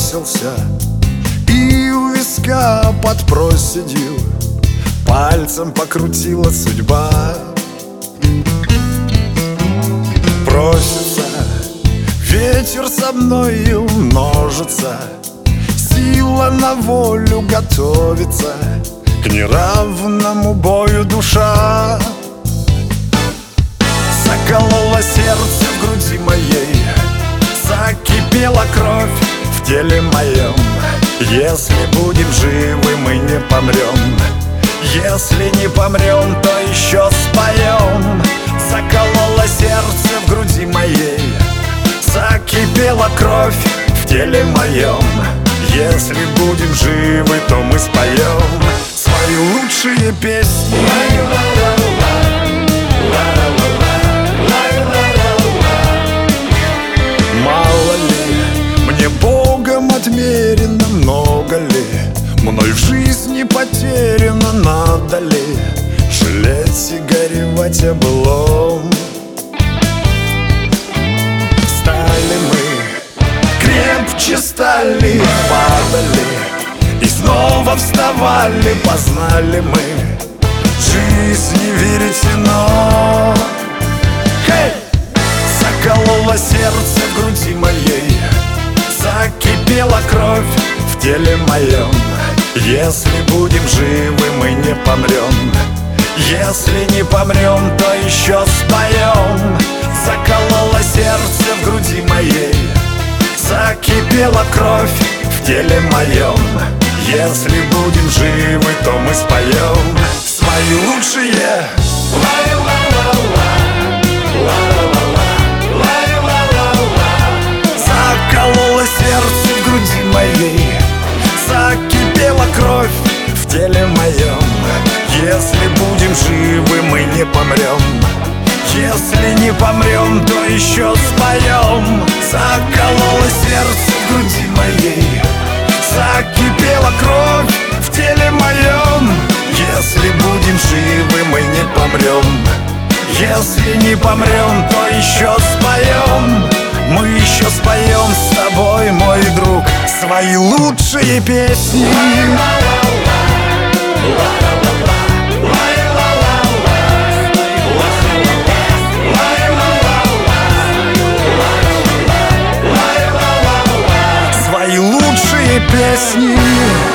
бросился и у виска под проседью пальцем покрутила судьба. Просится ветер со мною множится, сила на волю готовится, к неравному бою душа. Закололо сердце в груди моей, закипела кровь в теле моем. Если будем живы, мы не помрем. Если не помрем, то еще споем. Закололо сердце в груди моей, закипела кровь в теле моем. Если будем живы, то мы споем свои лучшие песни. Мало ли, мне Богом отмерено, много ли мной в жизни потеряно, надо ли жалеть и горевать о былом. Стали мы, крепче стали, падали и снова вставали, познали мы жизни веретено. Хей! Закололо сердце в груди моей, закипела кровь в теле моем. Если будем живы, мы не помрем. Если не помрем, то еще споем. Закололо сердце в груди моей, закипела кровь в теле моем. Если будем живы, то мы споем свои лучшие. Закололо сердце в груди моей, закипела кровь в теле моем. Если будем живы, мы не помрем. Если не помрем, то еще споем. Закололо сердце в груди моей, закипела кровь в теле моем. Если будем живы, мы не помрем. Если не помрем, то еще споем. Мы еще споем с тобой, мой друг, свои лучшие песни. Свои лучшие песни.